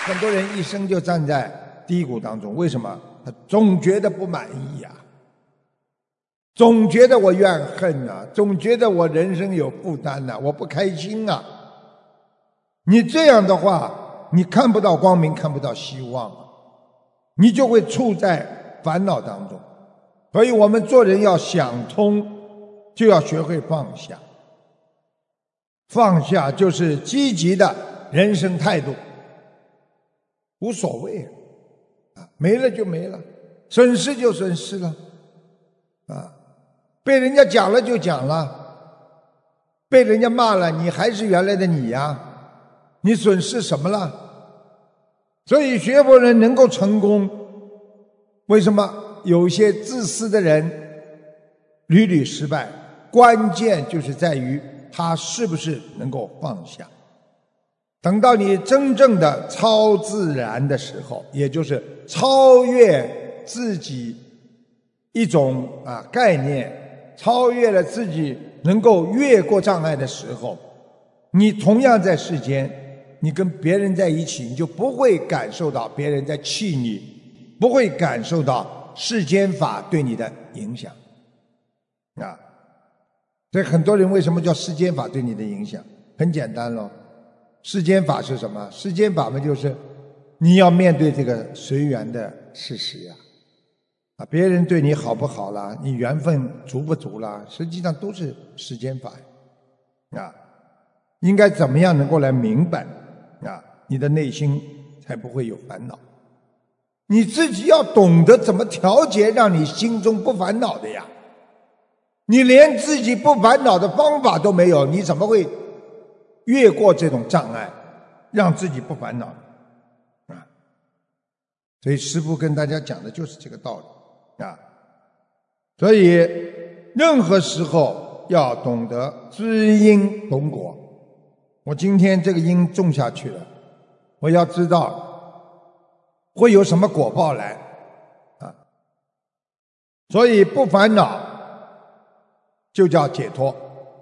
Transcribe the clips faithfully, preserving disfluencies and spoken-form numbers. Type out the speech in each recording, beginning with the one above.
很多人一生就站在低谷当中，为什么？他总觉得不满意呀、啊，总觉得我怨恨啊，总觉得我人生有负担呐、啊，我不开心啊。你这样的话，你看不到光明，看不到希望啊，你就会处在烦恼当中。所以我们做人要想通，就要学会放下。放下就是积极的人生态度，无所谓啊，没了就没了，损失就损失了啊，被人家讲了就讲了，被人家骂了，你还是原来的你呀，你损失什么了？所以学佛人能够成功，为什么有些自私的人屡屡失败？关键就是在于他是不是能够放下。等到你真正的超自然的时候，也就是超越自己一种啊概念，超越了自己能够越过障碍的时候，你同样在世间，你跟别人在一起，你就不会感受到别人在气你，不会感受到世间法对你的影响啊。所以很多人为什么叫世间法对你的影响？很简单咯，世间法是什么？世间法嘛，就是你要面对这个随缘的事实呀。啊，别人对你好不好啦，你缘分足不足啦，实际上都是世间法啊。应该怎么样能够来明白啊？你的内心才不会有烦恼。你自己要懂得怎么调节，让你心中不烦恼的呀。你连自己不烦恼的方法都没有，你怎么会越过这种障碍，让自己不烦恼啊？所以师父跟大家讲的就是这个道理啊。所以任何时候要懂得知因懂果。我今天这个因种下去了，我要知道会有什么果报来啊。所以不烦恼就叫解脱。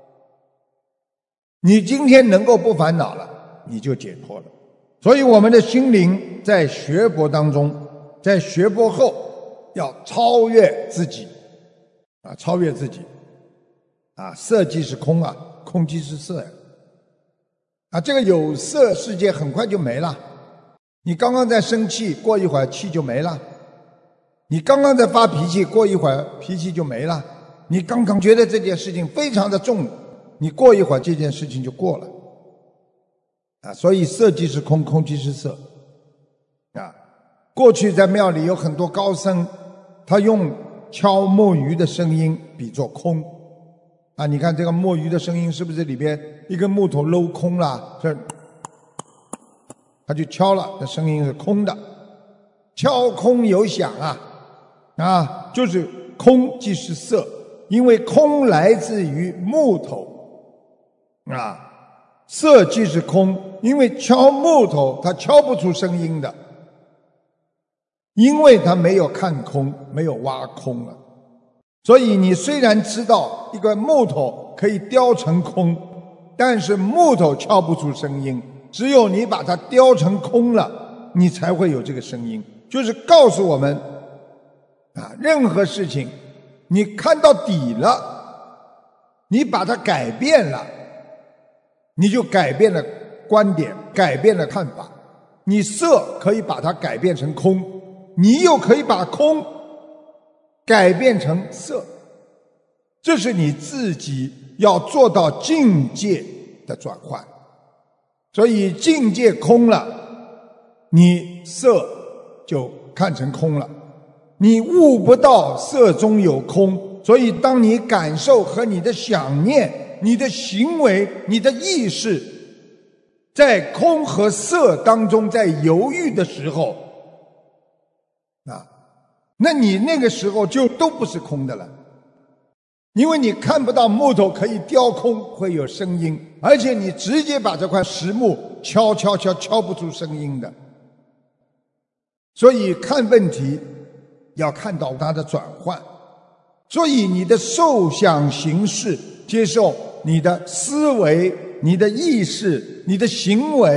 你今天能够不烦恼了，你就解脱了。所以我们的心灵在学佛当中，在学佛后要超越自己啊，超越自己啊，色即是空啊，空即是色呀啊，这个有色世界很快就没了。你刚刚在生气，过一会儿气就没了；你刚刚在发脾气，过一会儿脾气就没了。你刚刚觉得这件事情非常的重，你过一会儿这件事情就过了啊。所以色即是空，空即是色啊。过去在庙里有很多高僧，他用敲木鱼的声音比作空啊。你看这个木鱼的声音是不是里边一根木头镂空了，这他就敲了，这声音是空的。敲空有响啊啊，就是空即是色，因为空来自于木头啊，色即是空，因为敲木头它敲不出声音的，因为它没有看空，没有挖空了。所以你虽然知道一个木头可以雕成空，但是木头敲不出声音，只有你把它雕成空了，你才会有这个声音。就是告诉我们啊，任何事情你看到底了，你把它改变了，你就改变了观点，改变了看法。你色可以把它改变成空，你又可以把空改变成色，这是你自己要做到境界的转换。所以境界空了，你色就看成空了，你悟不到色中有空。所以当你感受和你的想念，你的行为，你的意识在空和色当中在犹豫的时候啊，那你那个时候就都不是空的了。因为你看不到木头可以雕空，会有声音，而且你直接把这块实木敲敲敲敲不出声音的。所以看问题要看到它的转换。所以你的受想行识，接受你的思维，你的意识，你的行为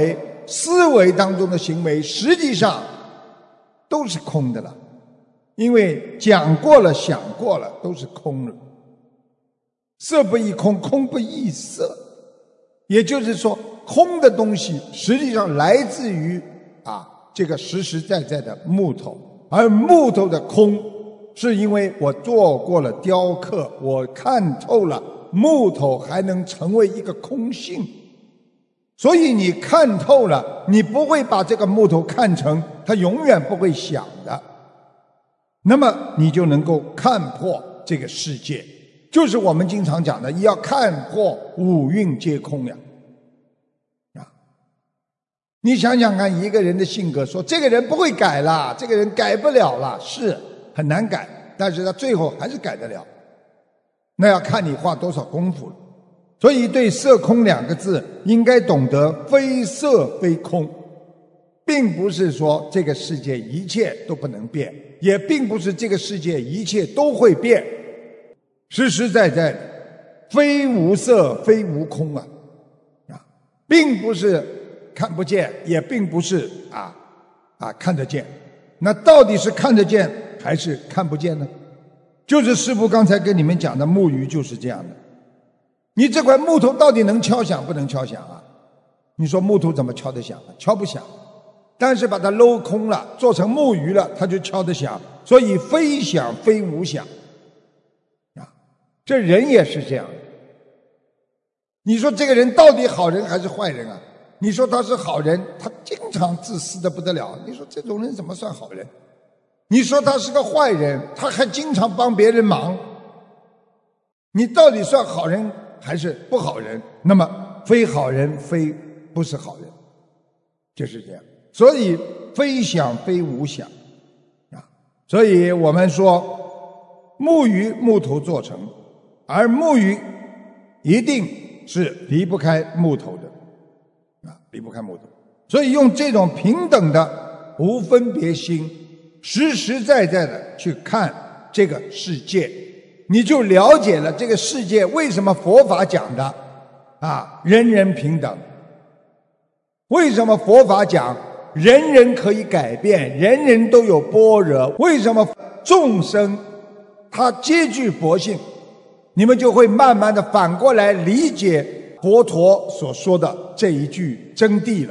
思维当中的行为，实际上都是空的了。因为讲过了，想过了，都是空了。色不异空，空不异色。也就是说，空的东西实际上来自于啊这个实实在在的木头，而木头的空是因为我做过了雕刻，我看透了木头还能成为一个空性，所以你看透了，你不会把这个木头看成它永远不会响的，那么你就能够看破这个世界，就是我们经常讲的要看破五蕴皆空呀。啊，你想想看，一个人的性格，说这个人不会改了，这个人改不了了，是很难改，但是他最后还是改得了，那要看你花多少功夫了。所以对色空两个字应该懂得非色非空，并不是说这个世界一切都不能变，也并不是这个世界一切都会变，实实在在的非无色非无空啊，啊，并不是看不见，也并不是啊啊看得见。那到底是看得见还是看不见呢？就是师父刚才跟你们讲的木鱼就是这样的。你这块木头到底能敲响不能敲响啊？你说木头怎么敲得响？敲不响。但是把它镂空了，做成木鱼了，它就敲得响。所以非响非无响啊，这人也是这样的。你说这个人到底好人还是坏人啊？你说他是好人，他经常自私的不得了，你说这种人怎么算好人？你说他是个坏人，他还经常帮别人忙，你到底算好人还是不好人？那么非好人非不是好人，就是这样。所以非想非无想啊，所以我们说木鱼木头做成，而木鱼一定是离不开木头的啊，离不开木头。所以用这种平等的无分别心，实实在在的去看这个世界，你就了解了这个世界为什么佛法讲的啊人人平等，为什么佛法讲人人可以改变，人人都有般若，为什么众生他皆具佛性，你们就会慢慢的反过来理解佛陀所说的这一句真谛了。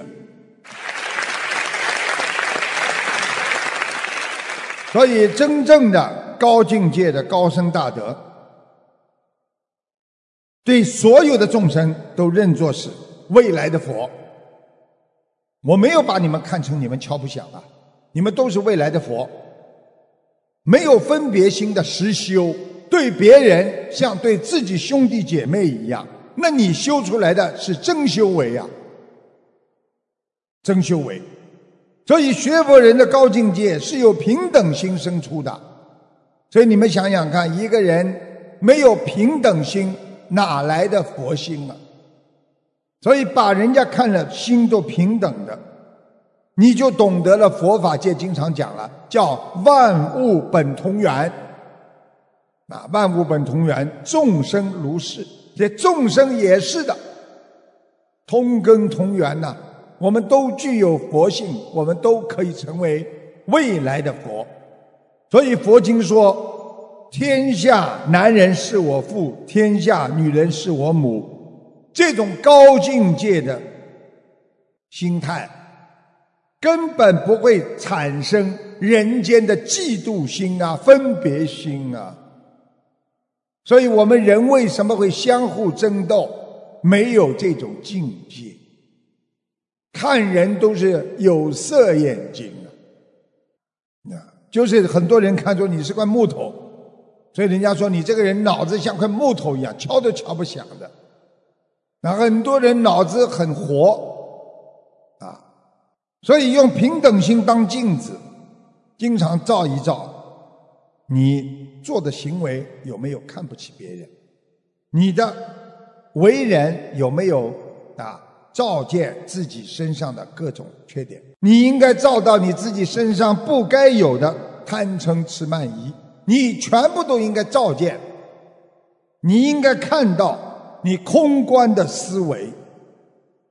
所以真正的高境界的高僧大德，对所有的众生都认作是未来的佛。我没有把你们看成你们敲不响啊，你们都是未来的佛。没有分别心的实修，对别人像对自己兄弟姐妹一样，那你修出来的是真修为啊，真修为。所以学佛人的高境界是由平等心生出的。所以你们想想看，一个人没有平等心，哪来的佛心啊？所以把人家看了心都平等的，你就懂得了佛法界经常讲了，叫万物本同源啊，万物本同源，众生如是。这众生也是的，同根同源呐、啊，我们都具有佛性，我们都可以成为未来的佛。所以佛经说，天下男人是我父，天下女人是我母。这种高境界的心态根本不会产生人间的嫉妒心啊、分别心啊。所以我们人为什么会相互争斗？没有这种境界，看人都是有色眼睛啊，就是很多人看出你是块木头，所以人家说你这个人脑子像块木头一样，敲都敲不响的。那很多人脑子很活啊，所以用平等心当镜子，经常照一照，你做的行为有没有看不起别人？你的为人有没有啊照见自己身上的各种缺点？你应该照到你自己身上不该有的贪嗔痴慢疑，你全部都应该照见。你应该看到你空观的思维，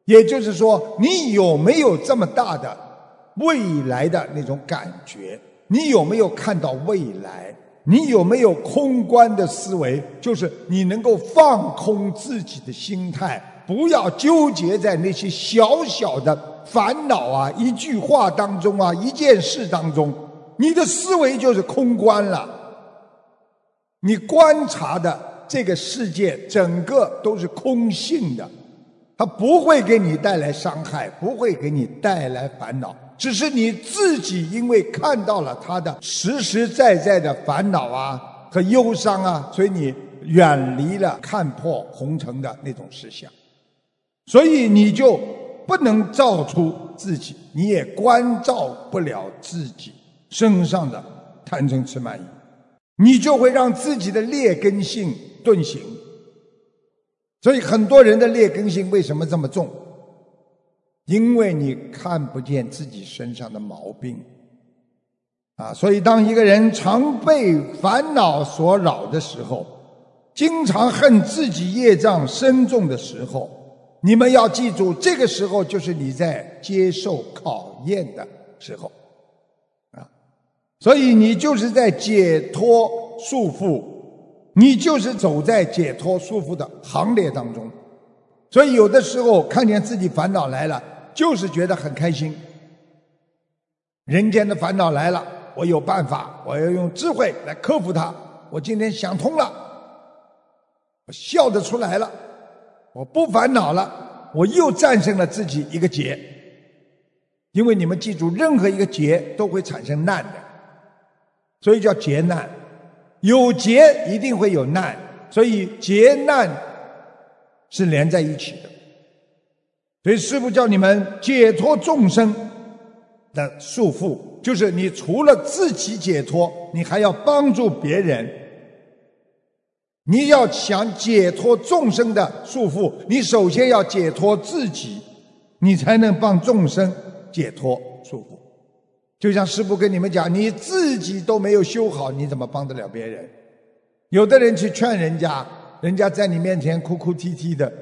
也就是说，你有没有这么大的未来的那种感觉？你有没有看到未来？你有没有空观的思维？就是你能够放空自己的心态，不要纠结在那些小小的烦恼啊，一句话当中啊，一件事当中，你的思维就是空观了。你观察的这个世界整个都是空性的，它不会给你带来伤害，不会给你带来烦恼，只是你自己因为看到了它的实实在在的烦恼啊和忧伤啊，所以你远离了看破红尘的那种思想，所以你就不能照出自己，你也关照不了自己身上的贪嗔痴慢疑，你就会让自己的劣根性顿行。所以很多人的劣根性为什么这么重？因为你看不见自己身上的毛病啊！所以当一个人常被烦恼所扰的时候，经常恨自己业障深重的时候，你们要记住，这个时候就是你在接受考验的时候啊！所以你就是在解脱束缚，你就是走在解脱束缚的行列当中。所以有的时候看见自己烦恼来了，就是觉得很开心。人间的烦恼来了，我有办法，我要用智慧来克服它。我今天想通了，我笑得出来了，我不烦恼了，我又战胜了自己一个劫。因为你们记住，任何一个劫都会产生难的，所以叫劫难。有劫一定会有难，所以劫难是连在一起的。所以师父叫你们解脱众生的束缚，就是你除了自己解脱，你还要帮助别人。你要想解脱众生的束缚，你首先要解脱自己，你才能帮众生解脱束缚。就像师父跟你们讲，你自己都没有修好，你怎么帮得了别人？有的人去劝人家，人家在你面前哭哭啼啼的，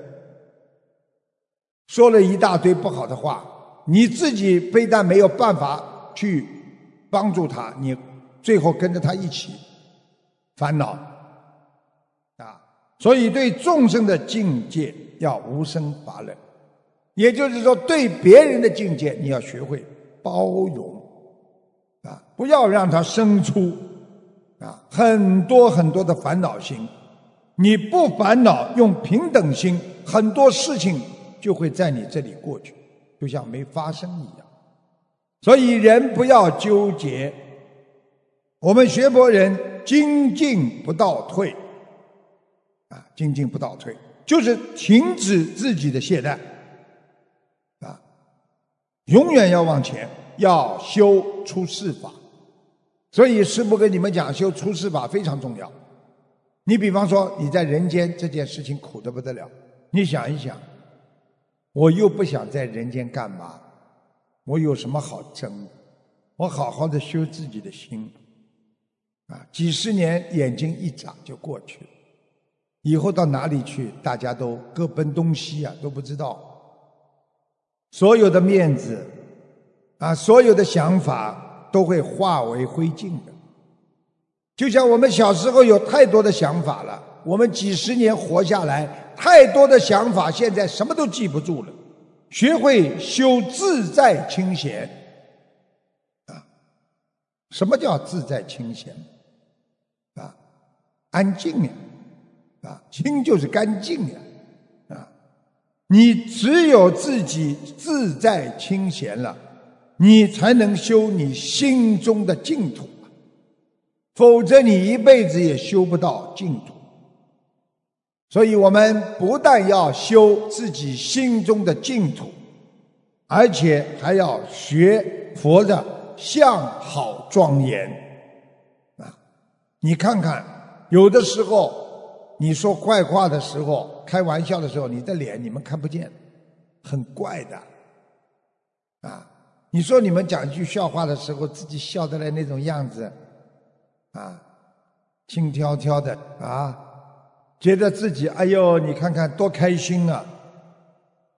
说了一大堆不好的话，你自己非但没有办法去帮助他，你最后跟着他一起烦恼啊！所以对众生的境界要无生法忍，也就是说对别人的境界你要学会包容啊，不要让他生出啊很多很多的烦恼心。你不烦恼，用平等心，很多事情就会在你这里过去，就像没发生一样。所以人不要纠结，我们学佛人精进不倒退啊，精进不倒退就是停止自己的懈怠啊，永远要往前，要修出世法。所以师父跟你们讲，修出世法非常重要。你比方说你在人间这件事情苦得不得了，你想一想，我又不想在人间干嘛，我有什么好争的？我好好的修自己的心啊，几十年眼睛一眨就过去了，以后到哪里去大家都各奔东西啊，都不知道。所有的面子啊，所有的想法都会化为灰烬的。就像我们小时候有太多的想法了，我们几十年活下来，太多的想法，现在什么都记不住了。学会修自在清闲啊！什么叫自在清闲啊？安静呀！啊，清就是干净呀！啊，你只有自己自在清闲了，你才能修你心中的净土。否则你一辈子也修不到净土。所以我们不但要修自己心中的净土，而且还要学佛的相好庄严啊！你看看，有的时候你说怪话的时候，开玩笑的时候，你的脸你们看不见，很怪的啊！你说你们讲一句笑话的时候，自己笑得来那种样子啊，轻佻佻的啊，觉得自己哎呦，你看看多开心啊！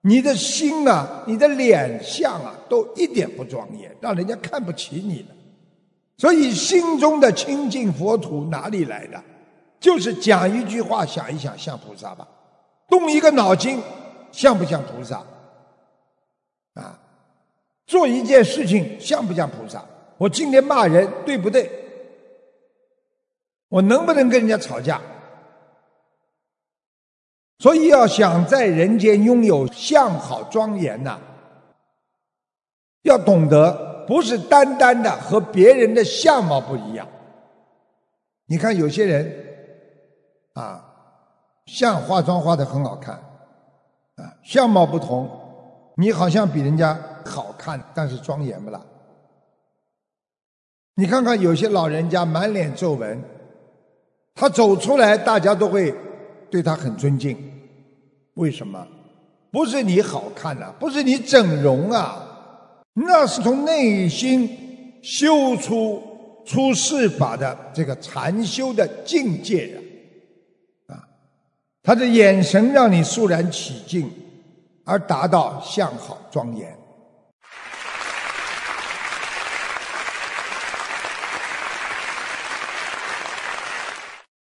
你的心啊，你的脸相啊，都一点不庄严，让人家看不起你了。所以心中的清净佛土哪里来的？就是讲一句话，想一想，像菩萨吧；动一个脑筋，像不像菩萨？啊，做一件事情像不像菩萨？我今天骂人对不对？我能不能跟人家吵架？所以要想在人间拥有相好庄严呐、啊，要懂得不是单单的和别人的相貌不一样。你看有些人啊，像化妆化得很好看啊，相貌不同，你好像比人家好看，但是庄严不啦？你看看有些老人家满脸皱纹，他走出来大家都会对他很尊敬。为什么？不是你好看啊，不是你整容啊，那是从内心修出出世法的这个禅修的境界啊！啊，他的眼神让你肃然起敬，而达到相好庄严。